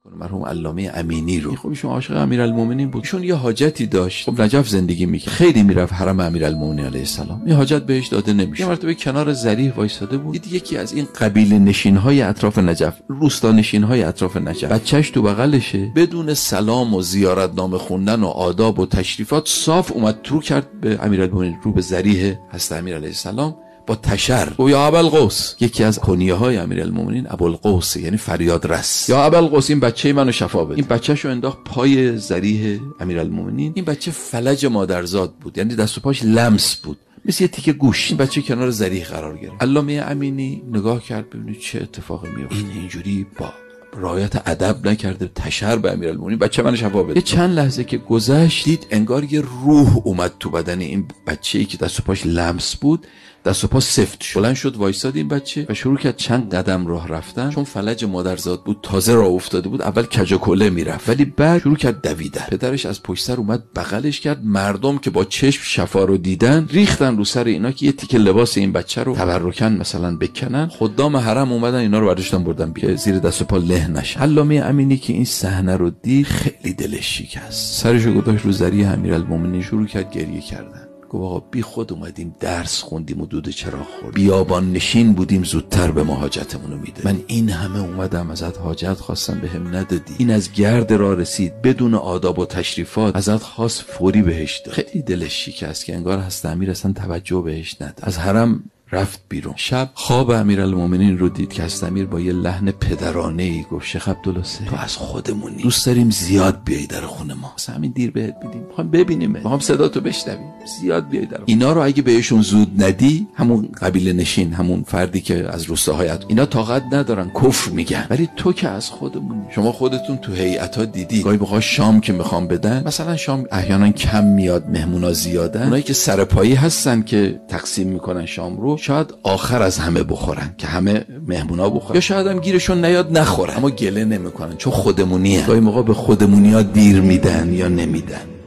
مرحوم علامه امینی رو. خب ایشون عاشق امیرالمومنین بود. ایشون یه حاجتی داشت. خب نجف زندگی میکرد. خیلی میرفت حرم امیرالمومنین علیه السلام. این حاجت بهش داده نمیشه. یه مرتبه کنار ذریح وایساده بود. دید یکی از این قبیله نشین‌های اطراف نجف، روستا نشین‌های اطراف نجف، بچه‌ش تو بغلشه، بدون سلام و زیارتنامه خوندن و آداب و تشریفات صاف اومد تو کرد به امیرالمومنین، رو به ذریح حضرت امیر علیه السلام با تشر و یا ابوالقوس. یکی از کنیه‌های امیرالمومنین ابوالقوس، یعنی فریاد رس. یا ابوالقوس این بچه منو شفا بده. این بچه‌شو انداخت پای ذریح امیرالمومنین. این بچه فلج مادرزاد بود، یعنی دست و پاش لمس بود، مثل یه تیکه گوش. این بچه کنار ذریح قرار گرفت. علامه امینی نگاه کرد ببینید چه اتفاقی میفته. این اینجوری با رعایت ادب نکرده، تشر به امیرالمومنین بچه منو شفا بده. یه چند لحظه که گذشت دید انگار یه روح اومد تو بدن این بچه‌ای که دست و پاش لمس بود، دست و پا سفت شد. بلند شد وایساد این بچه و شروع کرد چند قدم راه رفتن. چون فلج مادرزاد بود، تازه راه افتاده بود، اول کج و کله میرفت، ولی بعد شروع کرد دویدن. پدرش از پشت سر اومد بغلش کرد. مردم که با چشم شفا رو دیدن ریختن رو سر اینا که یه تیکه لباس این بچه رو تبرکن مثلا بکنن. خدام حرم اومدن اینا رو برداشتن بردن که زیر دست و پا له نشه. علامه امینی که این صحنه رو دید خیلی دلش شکست. سرشو گذاشت رو ذریح امیرالمومنین، شروع کرد گریه کردن. گفت آقا بی خود اومدیم درس خوندیم و دود چراغ خوردیم، بیابان نشین بودیم زودتر به ما حاجتمونو میده. من این همه اومدم ازت حاجت خواستم بهم ندادی. این از گرد راه رسید بدون آداب و تشریفات، ازت خواست فوری بهش داد. خیلی دلش شکست که انگار حضرت امیر اصلا توجه بهش نداد. از حرم رفت بیرون. شب خواب امیرالمومنین رو دید که حضرت امیر با یه لحن پدرانه‌ای گفت شیخ عبدالحسین تو از خودمونی، دوست داریم زیاد بیای در خونه ما، مثلا همین دیر بهت میدیم، میخوام ببینیم، میخوام صداتو بشنویم، زیاد بیای در. اینا رو اگه بهشون زود ندی، همون قبیله نشین، همون فردی که از روستاهای اینا طاقت ندارن، کفر میگن، ولی تو که از خودمونی. شما خودتون تو هیئتا دیدی گاهی موقع شام که میخوام بدن، مثلا شام احیانا کم میاد، مهمونا زیادن، اونایی که سرپایی هستن که تقسیم میکنن شام رو شاید آخر از همه بخورن که همه مهمونا بخورن، یا شاید هم گیرشون نیاد نخورن، اما گله نمیکنن چون خودمونیه. گاهی موقع به خودمونی‌ها دیر میدن یا نمیدن.